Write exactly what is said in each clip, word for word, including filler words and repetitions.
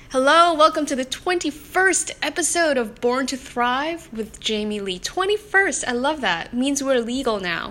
Hello, welcome to the twenty-first episode of Born to Thrive with Jamie Lee. twenty-first, I love that. It means we're legal now.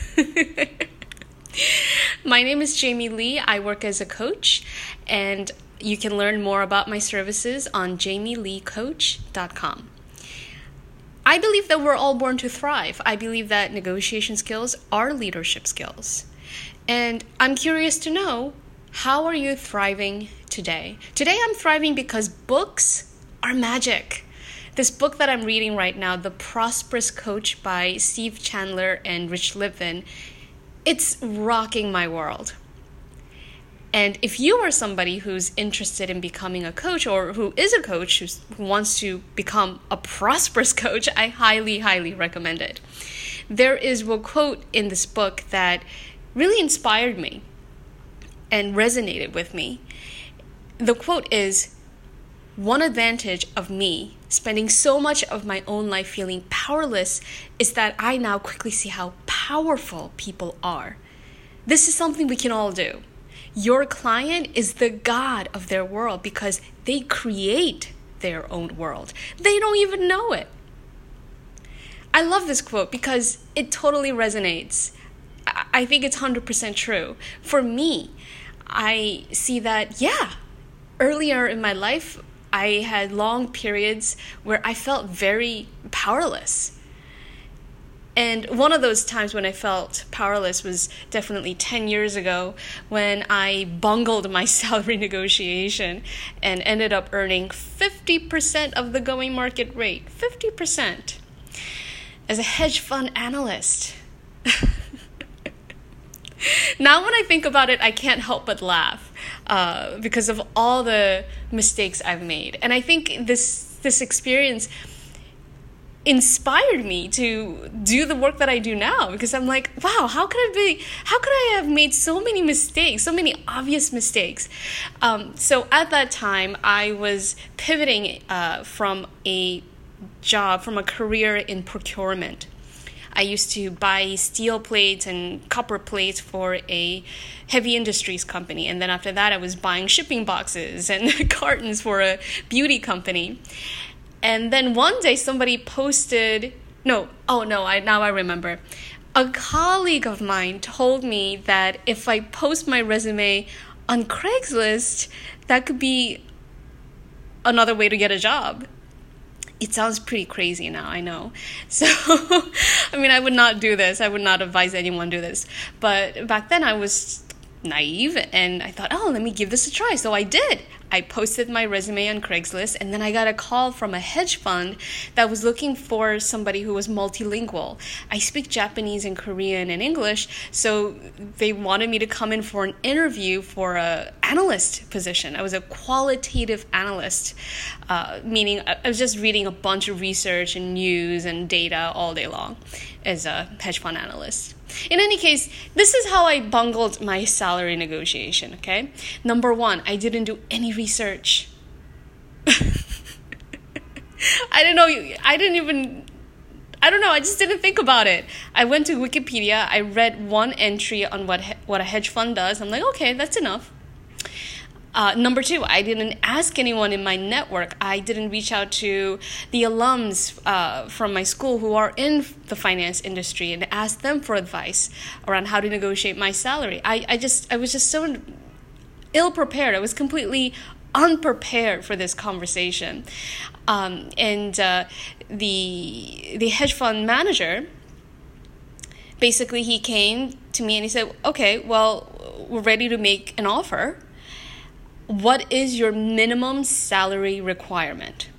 My name is Jamie Lee. I work as a coach, and you can learn more about my services on jamie lee coach dot com. I believe that we're all born to thrive. I believe that negotiation skills are leadership skills. And I'm curious to know, how are you thriving today? Today I'm thriving because books are magic. This book that I'm reading right now, The Prosperous Coach by Steve Chandler and Rich Litvin, it's rocking my world. And if you are somebody who's interested in becoming a coach, or who is a coach who's, who wants to become a prosperous coach, I highly, highly recommend it. There is a quote in this book that really inspired me and resonated with me. The quote is, "One advantage of me spending so much of my own life feeling powerless is that I now quickly see how powerful people are. This is something we can all do. Your client is the god of their world because they create their own world. They don't even know it." I love this quote because it totally resonates. I think it's one hundred percent true. For me, I see that, yeah, earlier in my life, I had long periods where I felt very powerless. And one of those times when I felt powerless was definitely ten years ago when I bungled my salary negotiation and ended up earning fifty percent of the going market rate. fifty percent. As a hedge fund analyst. Now when I think about it, I can't help but laugh uh, because of all the mistakes I've made. And I think this this experience inspired me to do the work that I do now, because I'm like, wow, how could I be, how could I have made so many mistakes, so many obvious mistakes? Um, so at that time, I was pivoting uh, from a job, from a career in procurement. I used to buy steel plates and copper plates for a heavy industries company. And then after that, I was buying shipping boxes and cartons for a beauty company. And then one day somebody posted, no, oh no, I now I remember. A colleague of mine told me that if I post my resume on Craigslist, that could be another way to get a job. It sounds pretty crazy now, I know. So, I mean, I would not do this. I would not advise anyone do this. But back then I was naive and I thought, oh, let me give this a try. So I did. I posted my resume on Craigslist, and then I got a call from a hedge fund that was looking for somebody who was multilingual. I speak Japanese and Korean and English, so they wanted me to come in for an interview for a analyst position. I was a qualitative analyst, uh, meaning I was just reading a bunch of research and news and data all day long as a hedge fund analyst. In any case, this is how I bungled my salary negotiation, okay? Number one, I didn't do any research. I didn't know, I didn't even, I don't know, I just didn't think about it. I went to Wikipedia, I read one entry on what what a hedge fund does. I'm like, okay, that's enough. Uh, number two, I didn't ask anyone in my network. I didn't reach out to the alums uh, from my school who are in the finance industry and ask them for advice around how to negotiate my salary. I, I just I was just so ill-prepared. I was completely unprepared for this conversation. Um, and uh, the the hedge fund manager, basically he came to me and he said, okay, well, we're ready to make an offer. What is your minimum salary requirement?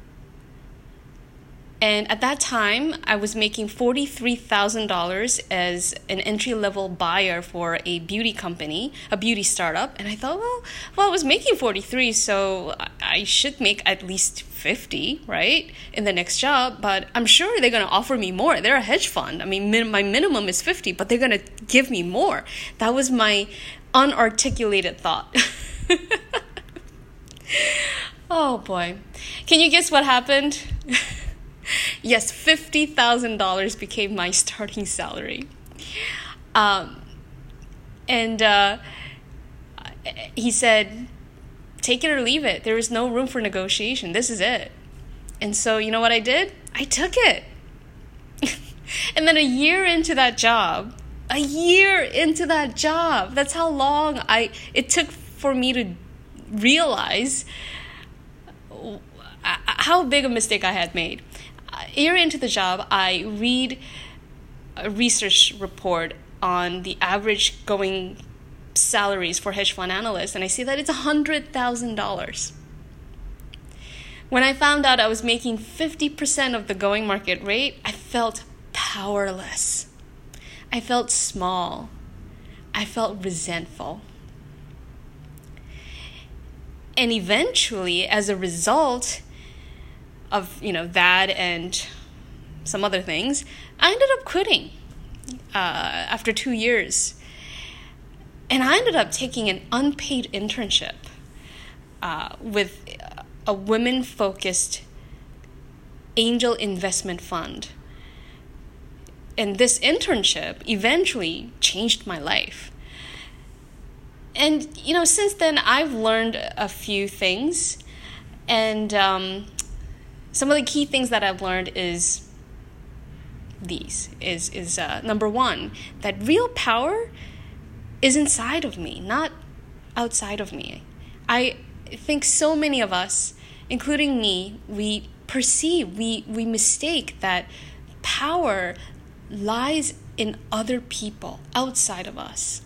And at that time, I was making forty-three thousand dollars as an entry-level buyer for a beauty company, a beauty startup. And I thought, well, well, I was making forty-three, so I should make at least fifty, right, in the next job. But I'm sure they're going to offer me more. They're a hedge fund. I mean, min- my minimum is fifty, but they're going to give me more. That was my unarticulated thought. Oh boy. Can you guess what happened? Yes, fifty thousand dollars became my starting salary. Um, and uh, he said, take it or leave it. There is no room for negotiation. This is it. And so, you know what I did? I took it. And then a year into that job, a year into that job, that's how long I it took for me to realize how big a mistake I had made. A year into the job, I read a research report on the average going salaries for hedge fund analysts, and I see that it's one hundred thousand dollars. When I found out I was making fifty percent of the going market rate, I felt powerless. I felt small. I felt resentful. And eventually, as a result of, you know, that and some other things, I ended up quitting uh, after two years. And I ended up taking an unpaid internship uh, with a women-focused angel investment fund. And this internship eventually changed my life. And, you know, since then, I've learned a few things. And um, some of the key things that I've learned is these. Is, is uh, number one, that real power is inside of me, not outside of me. I think so many of us, including me, we perceive, we, we mistake that power lies in other people outside of us.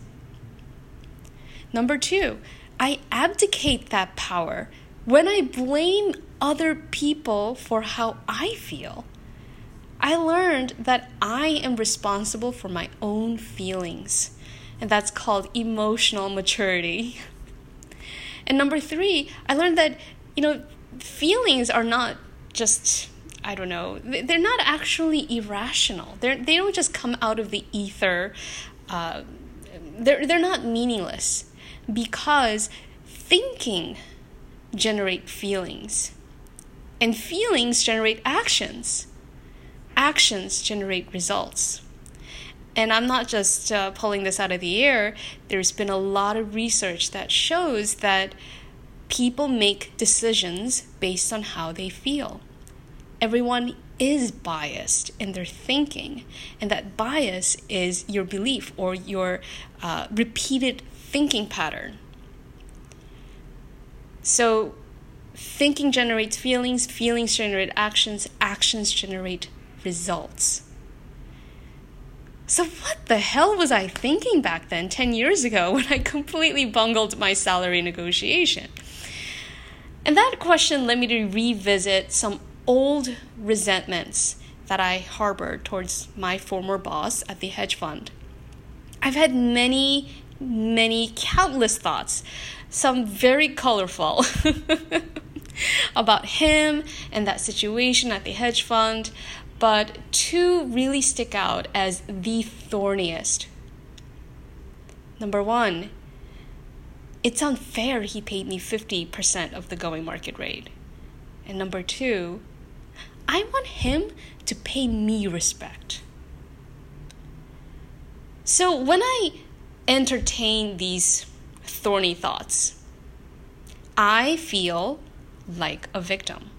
Number two, I abdicate that power when I blame other people for how I feel. I learned that I am responsible for my own feelings, and that's called emotional maturity. And number three, I learned that, you know, feelings are not just, I don't know, they're not actually irrational. They're, they don't just come out of the ether. Uh, they're, they're not meaningless because thinking generate feelings, and feelings generate actions. Actions generate results. And I'm not just uh, pulling this out of the air. There's been a lot of research that shows that people make decisions based on how they feel. Everyone is biased in their thinking, and that bias is your belief or your uh, repeated thinking pattern. So thinking generates feelings, feelings generate actions, actions generate results. So what the hell was I thinking back then, ten years ago, when I completely bungled my salary negotiation? And that question led me to revisit some old resentments that I harbored towards my former boss at the hedge fund. I've had many, many, countless thoughts, some very colorful, about him and that situation at the hedge fund, but two really stick out as the thorniest. Number one, it's unfair he paid me fifty percent of the going market rate. And number two, I want him to pay me respect. So when I entertain these thorny thoughts, I feel like a victim.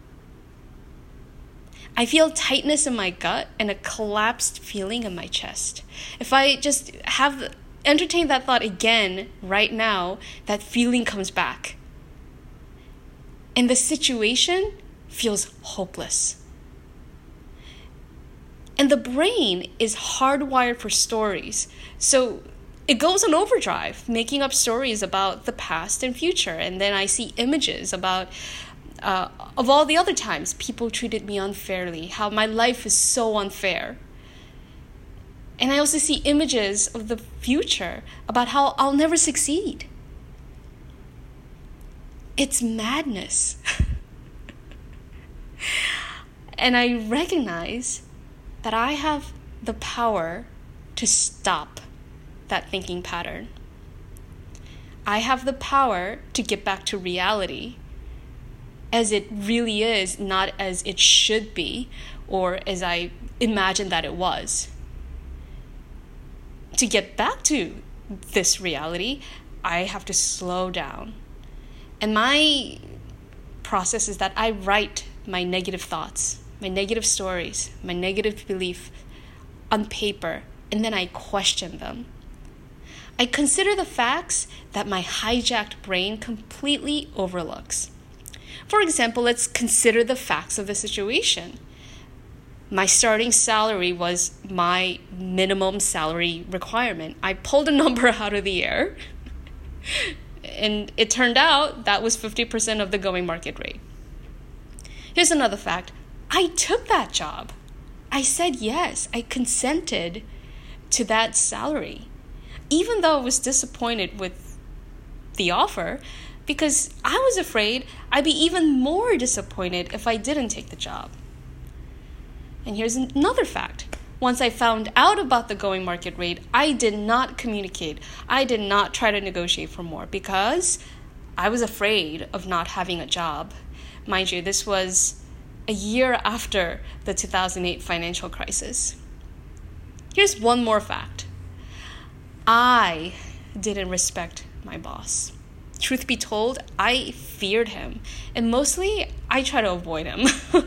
I feel tightness in my gut and a collapsed feeling in my chest. If I just have entertain that thought again right now, that feeling comes back. And the situation feels hopeless. And the brain is hardwired for stories. So it goes on overdrive, making up stories about the past and future. And then I see images about uh, of all the other times people treated me unfairly, how my life is so unfair. And I also see images of the future about how I'll never succeed. It's madness. And I recognize that I have the power to stop that thinking pattern. I have the power to get back to reality as it really is, not as it should be or as I imagined that it was. To get back to this reality, I have to slow down And my process is that I write my negative thoughts, my negative stories, my negative belief on paper, and then I question them. I consider the facts that my hijacked brain completely overlooks. For example, let's consider the facts of the situation. My starting salary was my minimum salary requirement. I pulled a number out of the air, and it turned out that was fifty percent of the going market rate. Here's another fact. I took that job. I said yes. I consented to that salary, even though I was disappointed with the offer, because I was afraid I'd be even more disappointed if I didn't take the job. And here's another fact. Once I found out about the going market rate, I did not communicate. I did not try to negotiate for more because I was afraid of not having a job. Mind you, this was a year after the two thousand eight financial crisis. Here's one more fact. I didn't respect my boss. Truth be told, I feared him, and mostly I try to avoid him.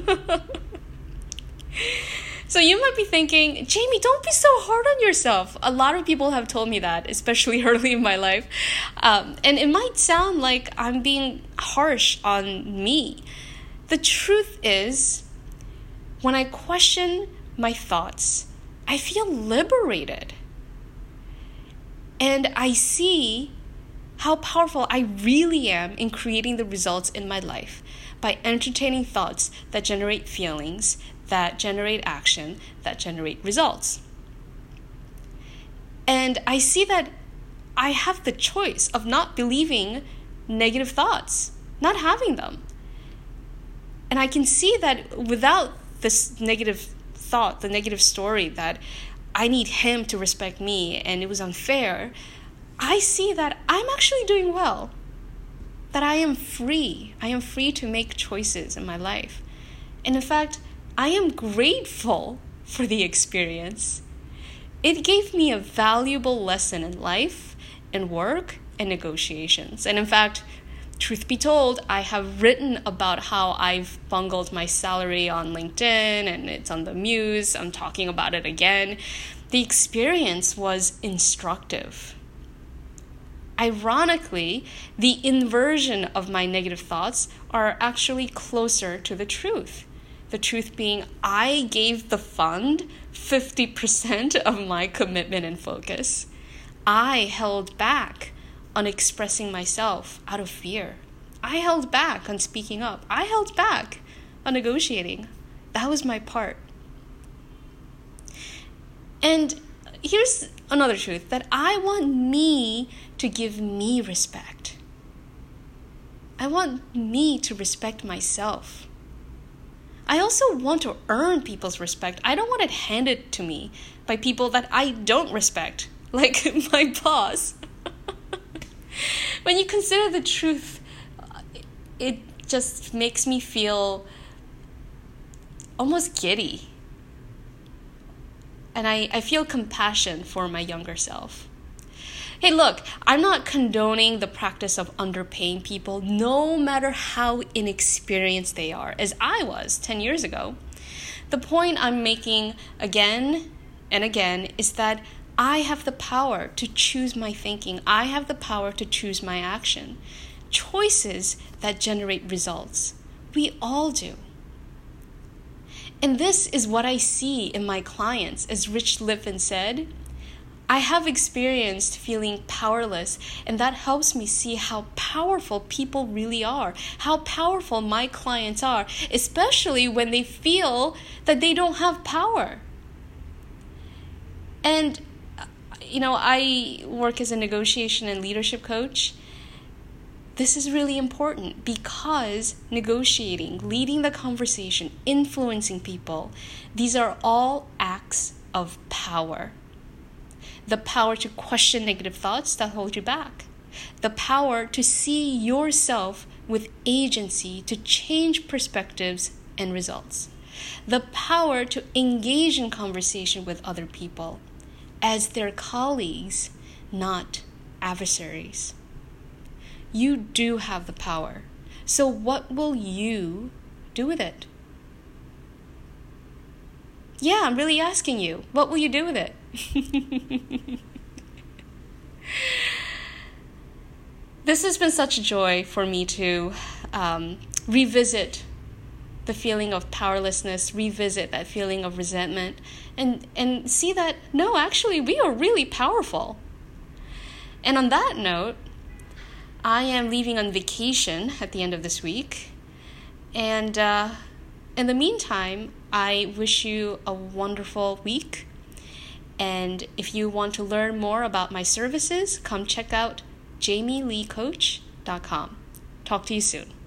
So you might be thinking, Jamie, don't be so hard on yourself. A lot of people have told me that, especially early in my life. Um, and it might sound like I'm being harsh on me. The truth is, when I question my thoughts, I feel liberated. And I see how powerful I really am in creating the results in my life by entertaining thoughts that generate feelings, that generate action, that generate results. And I see that I have the choice of not believing negative thoughts, not having them. And I can see that without this negative thought, the negative story that I need him to respect me and it was unfair, I see that I'm actually doing well, that I am free. I am free to make choices in my life. And in fact, I am grateful for the experience. It gave me a valuable lesson in life, in work, and negotiations. And in fact, truth be told, I have written about how I've bungled my salary on LinkedIn, and it's on the Muse. I'm talking about it again. The experience was instructive. Ironically, the inversion of my negative thoughts are actually closer to the truth. The truth being, I gave the fund fifty percent of my commitment and focus. I held back on expressing myself out of fear. I held back on speaking up. I held back on negotiating. That was my part. And here's another truth, that I want me to give me respect. I want me to respect myself. I also want to earn people's respect. I don't want it handed to me by people that I don't respect, like my boss. When you consider the truth, it just makes me feel almost giddy. And I, I feel compassion for my younger self. Hey, look, I'm not condoning the practice of underpaying people, no matter how inexperienced they are, as I was ten years ago. The point I'm making again and again is that I have the power to choose my thinking. I have the power to choose my action. Choices that generate results. We all do. And this is what I see in my clients. As Rich Liffen said, I have experienced feeling powerless, and that helps me see how powerful people really are, how powerful my clients are, especially when they feel that they don't have power. And, you know, I work as a negotiation and leadership coach. This is really important because negotiating, leading the conversation, influencing people, these are all acts of power. The power to question negative thoughts that hold you back. The power to see yourself with agency to change perspectives and results. The power to engage in conversation with other people as their colleagues, not adversaries. You do have the power. So what will you do with it? Yeah, I'm really asking you. What will you do with it? This has been such a joy for me to um, revisit the feeling of powerlessness, revisit that feeling of resentment, and, and see that, no, actually, we are really powerful. And on that note, I am leaving on vacation at the end of this week. And uh, in the meantime, I wish you a wonderful week. And if you want to learn more about my services, come check out jamie lee coach dot com. Talk to you soon.